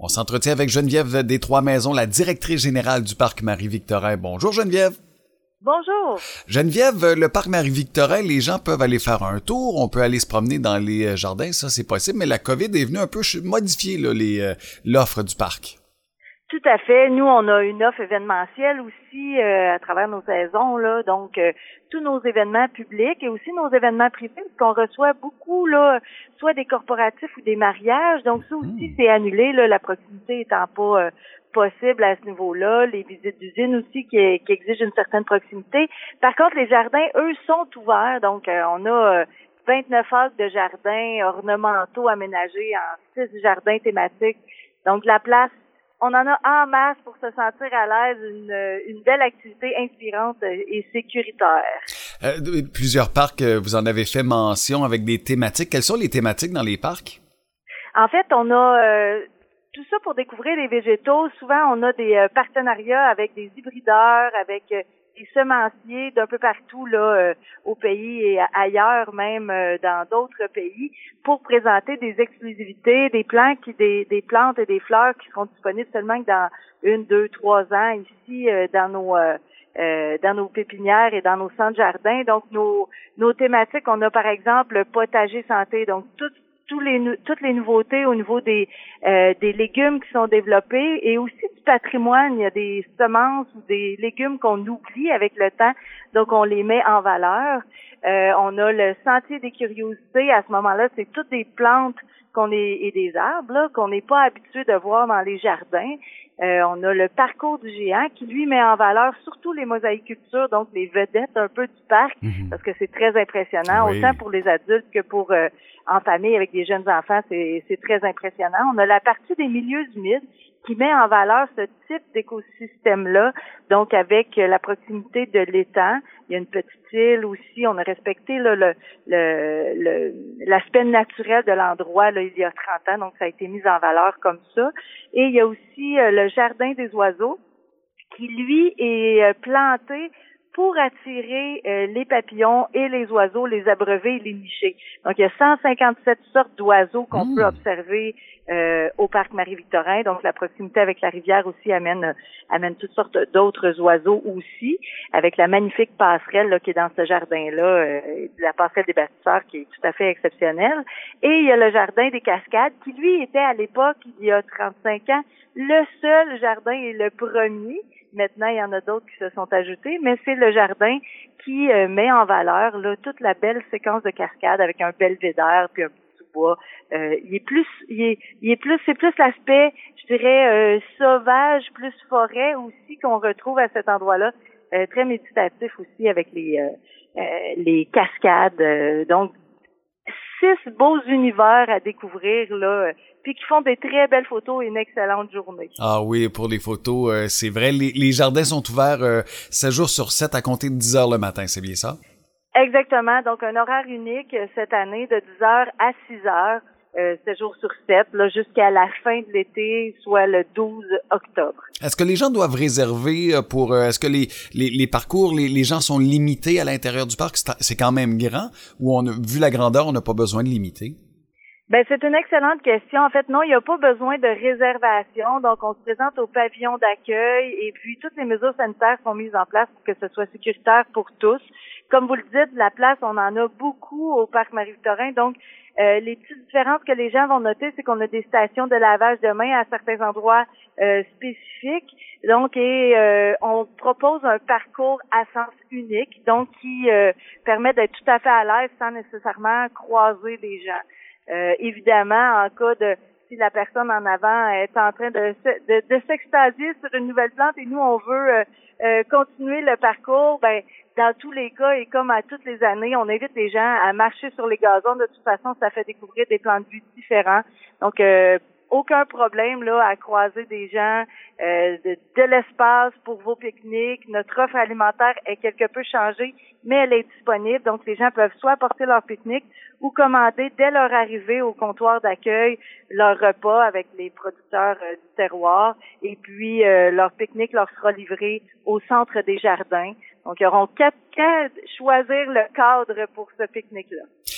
On s'entretient avec Geneviève des Trois-Maisons, la directrice générale du Parc Marie-Victorin. Bonjour Geneviève. Bonjour. Geneviève, le Parc Marie-Victorin, les gens peuvent aller faire un tour, on peut aller se promener dans les jardins, ça c'est possible, mais la COVID est venue un peu modifier là, l'offre du parc. Tout à fait. Nous, on a une offre événementielle aussi à travers nos saisons, là. Donc, tous nos événements publics et aussi nos événements privés, parce qu'on reçoit beaucoup, là, soit des corporatifs ou des mariages. Donc, ça aussi, c'est annulé, là, la proximité étant pas possible à ce niveau-là. Les visites d'usine aussi qui exigent une certaine proximité. Par contre, les jardins, eux, sont ouverts. Donc, on a 29 acres de jardins ornementaux aménagés en 6 jardins thématiques. Donc, la place, on en a en masse pour se sentir à l'aise, une belle activité inspirante et sécuritaire. Plusieurs parcs, vous en avez fait mention avec des thématiques. Quelles sont les thématiques dans les parcs? En fait, on a tout ça pour découvrir les végétaux. Souvent, on a des partenariats avec des hybrideurs, avec des semenciers d'un peu partout là au pays et ailleurs même dans d'autres pays pour présenter des exclusivités, des plantes et des fleurs qui seront disponibles seulement que dans 1, 2, 3 ans ici dans nos pépinières et dans nos centres jardins. Donc nos thématiques, on a par exemple le potager santé, donc toutes les nouveautés au niveau des légumes qui sont développés et aussi du patrimoine. Il y a des semences ou des légumes qu'on oublie avec le temps, donc on les met en valeur. On a le sentier des curiosités. À ce moment-là, c'est toutes des plantes et des arbres là, qu'on n'est pas habitué de voir dans les jardins. On a le parcours du géant qui, lui, met en valeur surtout les mosaïcultures, donc les vedettes un peu du parc, parce que c'est très impressionnant, autant pour les adultes que pour en famille avec des jeunes enfants, c'est très impressionnant. On a la partie des milieux humides qui met en valeur ce type d'écosystème-là, donc avec la proximité de l'étang. Il y a une petite île aussi, on a respecté là, l'aspect naturel de l'endroit là, il y a 30 ans, donc ça a été mis en valeur comme ça. Et il y a aussi le jardin des oiseaux qui, lui, est planté pour attirer les papillons et les oiseaux, les abreuver et les nicher. Donc, il y a 157 sortes d'oiseaux qu'on peut observer au parc Marie-Victorin. Donc, la proximité avec la rivière aussi amène toutes sortes d'autres oiseaux aussi, avec la magnifique passerelle là, qui est dans ce jardin-là, la passerelle des bâtisseurs qui est tout à fait exceptionnelle. Et il y a le jardin des cascades qui, lui, était à l'époque, il y a 35 ans, le seul jardin et le premier. Maintenant, il y en a d'autres qui se sont ajoutés, mais c'est le jardin qui met en valeur là toute la belle séquence de cascades avec un belvédère puis un petit bois. C'est plus l'aspect, je dirais, sauvage, plus forêt aussi qu'on retrouve à cet endroit-là, très méditatif aussi avec les cascades. Donc 6 beaux univers à découvrir là, puis qui font des très belles photos et une excellente journée. Ah oui, pour les photos, c'est vrai. Les jardins sont ouverts 7 jours sur 7 à compter de 10 heures le matin, c'est bien ça? Exactement. Donc, un horaire unique cette année de 10 heures à 6 heures, 7 jours sur 7, là, jusqu'à la fin de l'été, soit le 12 octobre. Est-ce que les gens doivent réserver pour... est-ce que les parcours, les gens sont limités à l'intérieur du parc? C'est quand même grand? Ou vu la grandeur, on n'a pas besoin de limiter? Ben, c'est une excellente question. En fait, non, il n'y a pas besoin de réservation. Donc, on se présente au pavillon d'accueil et puis toutes les mesures sanitaires sont mises en place pour que ce soit sécuritaire pour tous. Comme vous le dites, la place, on en a beaucoup au parc Marie-Victorin. Donc, les petites différences que les gens vont noter, c'est qu'on a des stations de lavage de mains à certains endroits spécifiques. Donc, on propose un parcours à sens unique, donc qui permet d'être tout à fait à l'aise sans nécessairement croiser des gens. Évidemment, en cas de si la personne en avant est en train de s'extasier sur une nouvelle plante et nous on veut continuer le parcours, ben dans tous les cas et comme à toutes les années, on invite les gens à marcher sur les gazons. De toute façon, ça fait découvrir des plans de vue différents. Donc aucun problème là à croiser des gens, de l'espace pour vos pique-niques. Notre offre alimentaire est quelque peu changée, mais elle est disponible. Donc les gens peuvent soit apporter leur pique-nique ou commander dès leur arrivée au comptoir d'accueil leur repas avec les producteurs du terroir. Et puis leur pique-nique leur sera livré au centre des jardins. Donc ils auront qu'à choisir le cadre pour ce pique-nique-là.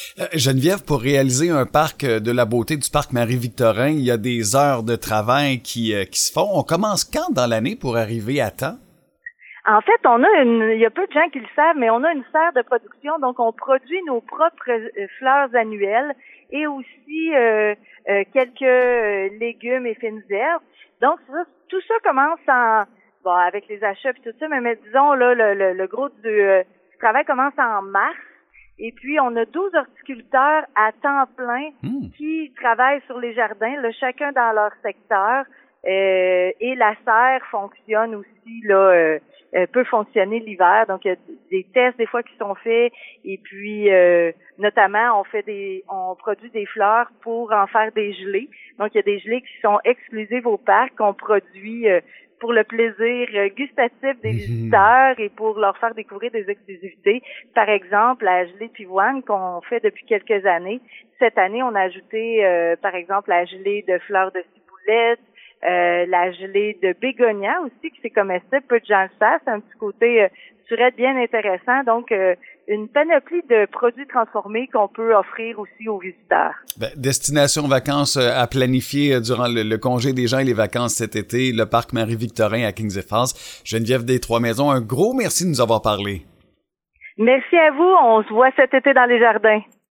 Geneviève, pour réaliser un parc de la beauté du parc Marie-Victorin, il y a des heures de travail qui se font. On commence quand dans l'année pour arriver à temps? En fait, il y a peu de gens qui le savent, mais on a une serre de production, donc on produit nos propres fleurs annuelles et aussi quelques légumes et fines herbes. Donc tout ça commence avec les achats et tout ça, mais disons là le gros du travail commence en mars. Et puis, on a 12 horticulteurs à temps plein qui travaillent sur les jardins, là, chacun dans leur secteur. Et la serre fonctionne aussi, là, peut fonctionner l'hiver. Donc, il y a des tests des fois qui sont faits. Et puis, notamment, on produit des fleurs pour en faire des gelées. Donc, il y a des gelées qui sont exclusives au parc, qu'on produit pour le plaisir gustatif des visiteurs et pour leur faire découvrir des exclusivités. Par exemple, la gelée pivoine qu'on fait depuis quelques années. Cette année, on a ajouté, par exemple, la gelée de fleurs de ciboulette, la gelée de bégonia aussi, qui c'est comestible, peu de gens le savent, c'est un petit côté surette bien intéressant. Donc, une panoplie de produits transformés qu'on peut offrir aussi aux visiteurs. Destination vacances à planifier durant le congé des gens et les vacances cet été, le parc Marie-Victorin à Kings Falls. Geneviève des Trois-Maisons, un gros merci de nous avoir parlé. Merci à vous, on se voit cet été dans les jardins.